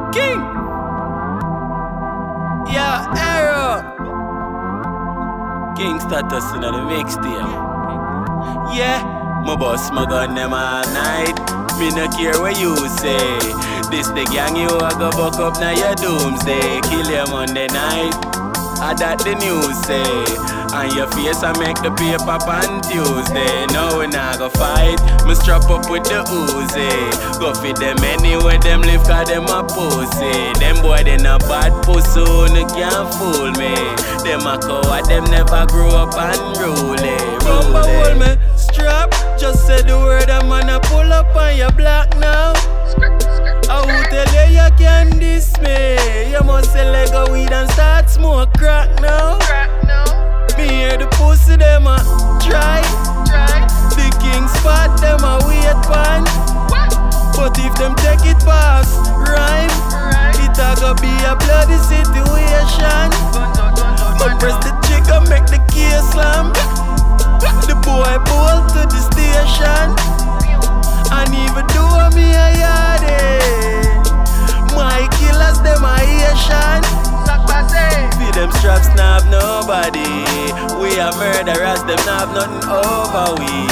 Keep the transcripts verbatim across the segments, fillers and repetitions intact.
King. Yeah, Arrow. King status in the mix there. Yeah, my boss, my gun them all night. Me no care what you say. This the gang you a go buck up now your doomsday. Kill you Monday night. I that the news say. And your face I make the paper on Tuesday. No we not go fight. Me strap up with the Uzi. Go feed them anywhere them live cause them a pussy. Them boy they not bad pussy, no can't fool me. Them a coward, them never grow up unruly. Rumba hold me strap. Just say the word I'm gonna pull up on your block now. I will tell you you can't diss me. You must say like a weed and start smoke crack now. Me hear the pussy them a try. The king spot them a wait pan. But if them take it past rhyme, it a go be a bloody situation. Me press the trigger make the key slam. The boy bolt to the station. And even though me a yardie, my killers them a Asian. See them straps not have nobody. We are murderers, them not have nothing over we.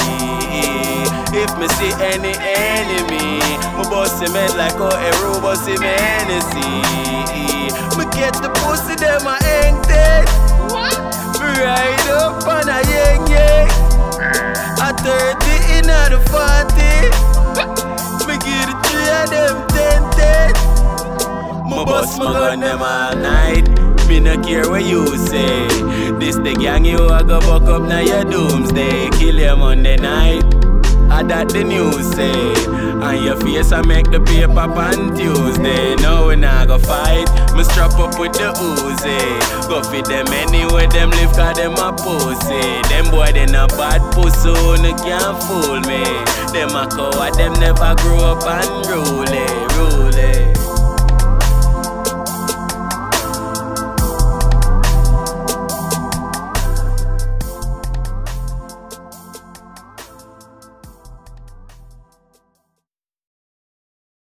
If me see any enemy, me bust him head like how a robot see me Hennessy. Me get the pussy them a hang dead. Me ride up on a yang yang. A thirty in a the forty. Me give the three of them ten ten. Me bust my gun them all night. Me no care what you say. This the gang you a go buck up now your doomsday. Kill you Monday night. I that the news say. And your face I make the paper on Tuesday. No we not go fight. Me strap up with the Uzi. Go feed them anywhere them live cause them a pussy. Them boy they not bad pussy, no can't fool me. Them a coward, them never grow up unruly, ruly.